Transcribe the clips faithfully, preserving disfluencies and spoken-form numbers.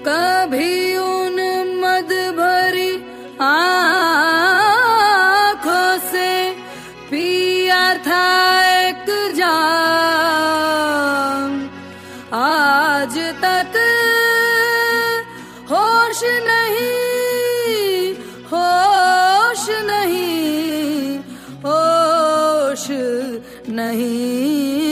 कभी उन मद भरी आँखों से पिया था एक जाम, आज तक होश नहीं, होश नहीं, होश नहीं।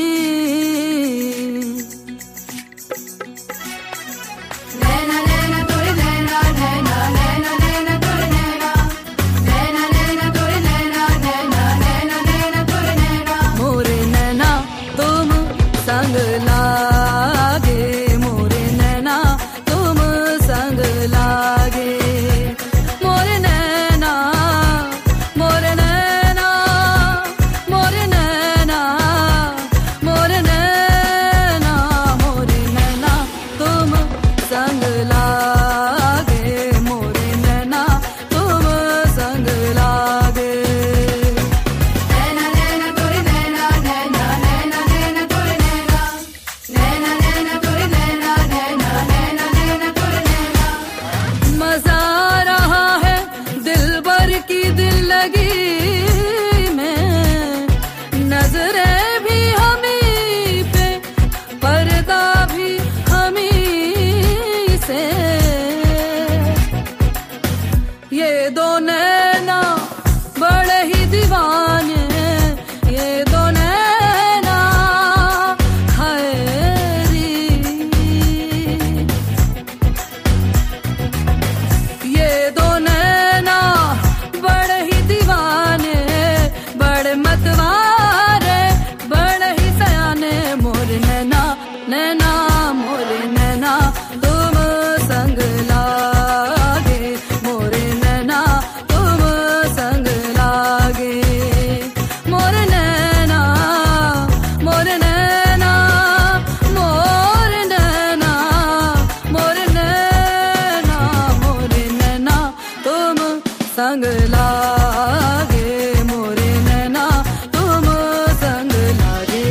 संग लागे मोरे नैना तुम संग लागे।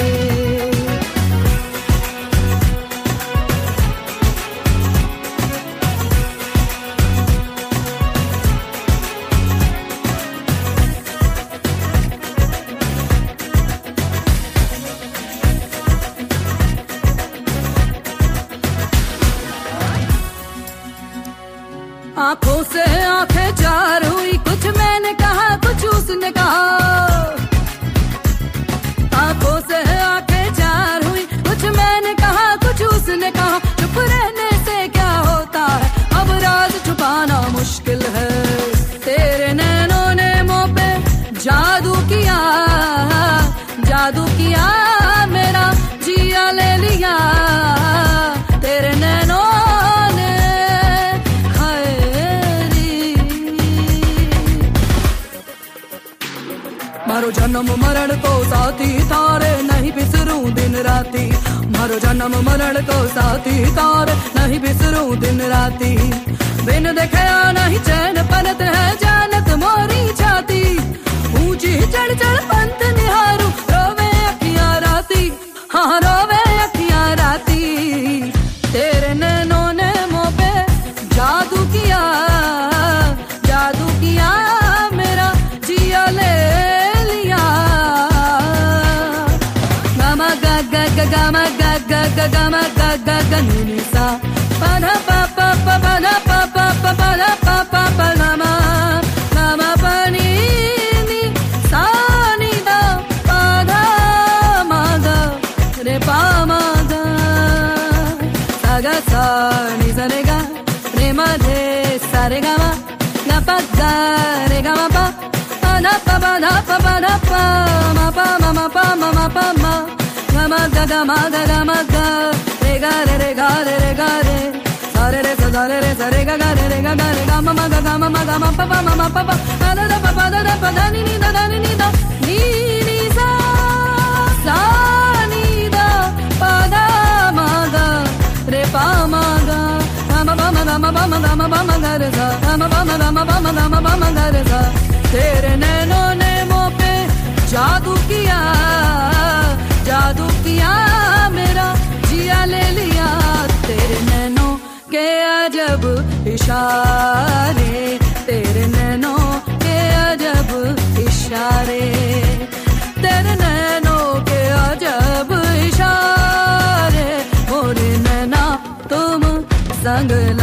आंखों से आंखें चार हुई, कुछ मैंने कहा कुछ उसने कहा। आंखों से आंखें चार हुई, कुछ मैंने कहा कुछ उसने कहा। चुप रहने से क्या होता है, अब राज छुपाना मुश्किल है। तेरे नैनों ने मुँह पे जादू किया, जादू किया मेरा जिया ले लिया। तेरे नैनों मारो जन्म मरण को साथी तारे, नहीं बिसरूं दिन राती। मारो जन्म मरण को साथी तारे, नहीं बिसरूं दिन राती। बिन देखे नहीं चैन पनत है जानत मोरी छाती। ऊंची चढ़ चढ़ पंथ निहारू, रोवे अखियां राती, हाँ रोवे अखियां राती। तेरे नैनों ने मुँह पे जादू किया, जादू किया मेरा जिया ले। Gama ga ga ga gama ga ga ga ni sa pa da pa pa pa pa da pa pa pa pa da pa pa pa gama gama pa ni ni sa ni da pa da ma ga re pa ma ga sa ga sa ni sa re ga re ma re sa re ga ma ga pa ga re ga ma pa pa da pa pa da pa pa da pa ma pa ma ma pa ma ma pa ma gama ga gama ga gama ga re ga re re ga re re ga re sa re re sa sa re re sa re ga ga re re ga ga re ga ma ma ga ga ma ma ga ma pa pa ma ma pa pa da da da pa pa da da pa da ni ni da da ni ni da ni ni sa sa ni da pa da ma ga re pa ma ga ga ma pa ma ga ma pa ma ga ma pa ma ga re sa ga ma pa ma ga ma pa ma ga ma pa ma ga re sa। तेरे नैनों ने मुँह पे जादू किया, जादू किया मेरा जिया ले लिया। तेरे नैनों के इशारे, तेरे नैनों के अजब इशारे, तेरे नैनों के अजब इशारे, मोरे नैना तुम संग